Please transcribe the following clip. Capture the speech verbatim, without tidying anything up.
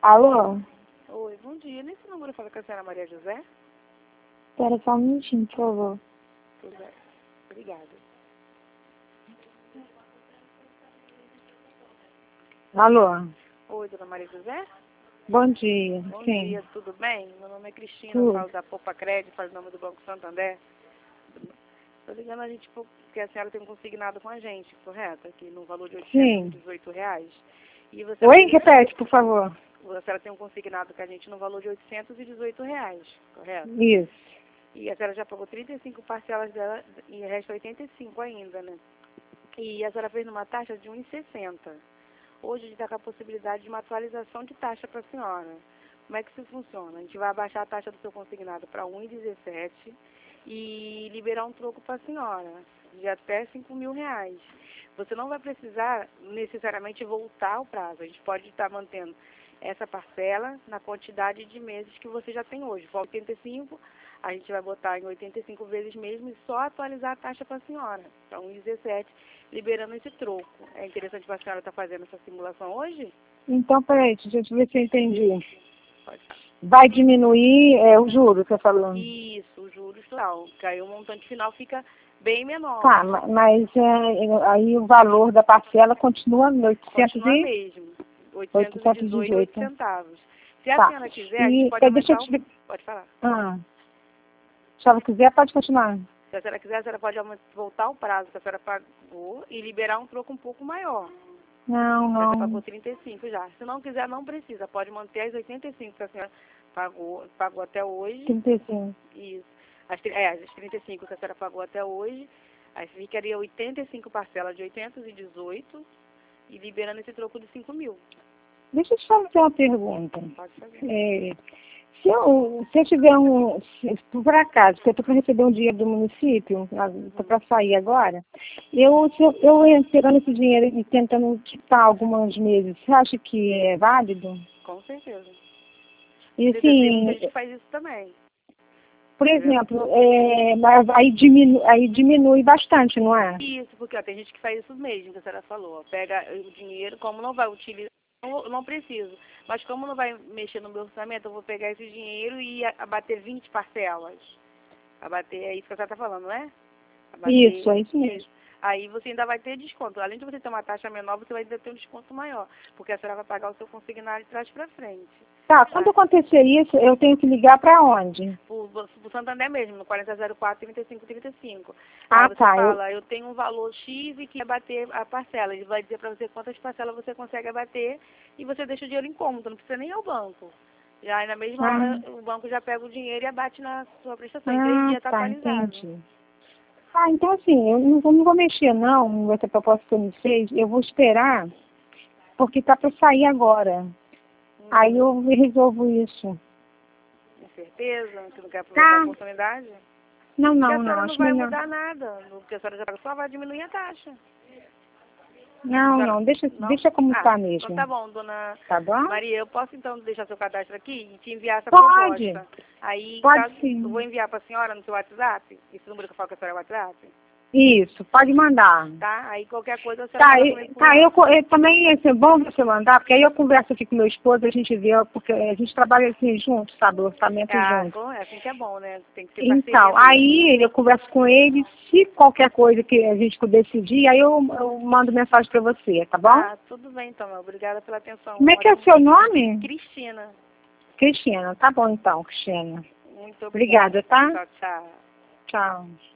Alô? Oi, bom dia. Nesse número fala com a senhora Maria José? Espera só um minutinho, por favor. Tudo bem. Obrigada. Alô? Oi, dona Maria José? Bom dia. Bom Sim. dia, tudo bem? Meu nome é Cristina, eu Tudo. falo da Poupa Crédito, falo em nome do Banco Santander. Estou ligando a gente porque a senhora tem um consignado com a gente, correto? Aqui no valor de Sim. oitocentos e dezoito reais. E você Oi? Repete, por favor. A senhora tem um consignado com a gente no valor de oitocentos e dezoito reais, correto? Isso. E a senhora já pagou trinta e cinco parcelas dela e resta oitenta e cinco ainda, né? E a senhora fez numa taxa de um real e sessenta. Hoje a gente está com a possibilidade de uma atualização de taxa para a senhora. Como é que isso funciona? A gente vai abaixar a taxa do seu consignado para um real e dezessete e liberar um troco para a senhora de até cinco mil reais. Você não vai precisar necessariamente voltar ao prazo. A gente pode estar mantendo essa parcela na quantidade de meses que você já tem hoje. For oitenta e cinco, a gente vai botar em oitenta e cinco vezes mesmo e só atualizar a taxa para a senhora, para um real e dezessete, liberando esse troco. É interessante para a senhora estar fazendo essa simulação hoje? Então, peraí, deixa eu ver se eu entendi. Pode. Vai diminuir é, o juro que você falou? Isso, o juros total. Que aí o montante final fica bem menor. Tá, ma- mas é, aí o valor da parcela continua no oitocentos Continua e... mesmo. oitocentos oitocentos e e dezoito dezoito. centavos. Se a Tá. senhora quiser, a gente E pode é, deixa eu aumentar te... o... Pode falar. Ah. Se ela quiser, pode continuar. Se a senhora quiser, a senhora pode voltar o prazo que a senhora pagou e liberar um troco um pouco maior. Não, Você não. pagou trinta e cinco já. Se não quiser, não precisa. Pode manter as oitenta e cinco que a senhora pagou, pagou até hoje. trinta e cinco. Isso. As, é, as trinta e cinco que a senhora pagou até hoje. Aí ficaria oitenta e cinco parcelas de oitocentos e dezoito e liberando esse troco de cinco mil. Deixa eu te fazer uma pergunta. Pode fazer. É, se, eu, se eu tiver um, se, por acaso, que eu estou para receber um dinheiro do município, estou para sair agora, eu, se eu, eu pegando esse dinheiro e tentando quitar alguns meses, você acha que é válido? Com certeza. E Tem muita assim, gente que faz isso também. por Entendeu? exemplo, é, mas aí, diminu, aí diminui bastante, não é? Isso, porque ó, tem gente que faz isso mesmo, que a senhora falou. Ó, pega o dinheiro, como não vai utilizar, não, não preciso. Mas como não vai mexer no meu orçamento, eu vou pegar esse dinheiro e a- abater vinte parcelas. Abater, é isso que a senhora está falando, não é? Abater, Isso, é isso mesmo. Aí você ainda vai ter desconto. Além de você ter uma taxa menor, você vai ainda ter um desconto maior. Porque a senhora vai pagar o seu consignado de trás para frente. Tá, quando acontecer isso, eu tenho que ligar para onde? Pro, pro Santander mesmo, no quarenta zero quatro, trinta e cinco trinta e cinco. Ah, Aí você tá. Eu, fala, eu tenho um valor X e quer bater a parcela. Ele vai dizer para você quantas parcelas você consegue abater e você deixa o dinheiro em cômodo, não precisa nem ir ao banco. Já aí na mesma ah, hora o banco já pega o dinheiro e abate na sua prestação. Em três ah, dias está tá, atualizado. entendi. Ah, então assim, eu não vou, não vou mexer não nessa proposta que eu me fez, eu vou esperar, porque tá para sair agora. Hum, Aí eu resolvo isso. Com certeza, que não quer aproveitar Tá. a oportunidade. Não, Porque a não, não, senhora não acho vai melhor. mudar nada. Porque a senhora já só vai diminuir a taxa. Não, Senhora, não, deixa, não? deixa como Ah, tá então mesmo. tá bom, dona Tá bom? Maria, eu posso então deixar seu cadastro aqui e te enviar essa Pode, proposta? Aí, pode caso, sim. eu vou enviar para a senhora no seu WhatsApp, esse número que eu falo com a senhora é WhatsApp, Isso, pode mandar. tá? Aí qualquer coisa a senhora Tá, fala e, comigo por tá lá. eu, co- eu também ia ser bom você mandar, porque aí eu converso aqui com meu esposo, a gente vê, porque a gente trabalha assim junto, sabe, o orçamento Ah, junto. com- é assim que é bom, né? Tem que ser parceria Então, mesmo. aí eu converso com ele, se qualquer coisa que a gente decidir, aí eu, eu mando mensagem para você, tá bom? Ah, tudo bem então, obrigada pela atenção. Como é que é o Ótimo. seu nome? Cristina, Cristina, tá bom então, Cristina. muito obrigada. Obrigada, tá? Tchau, tchau. Tchau.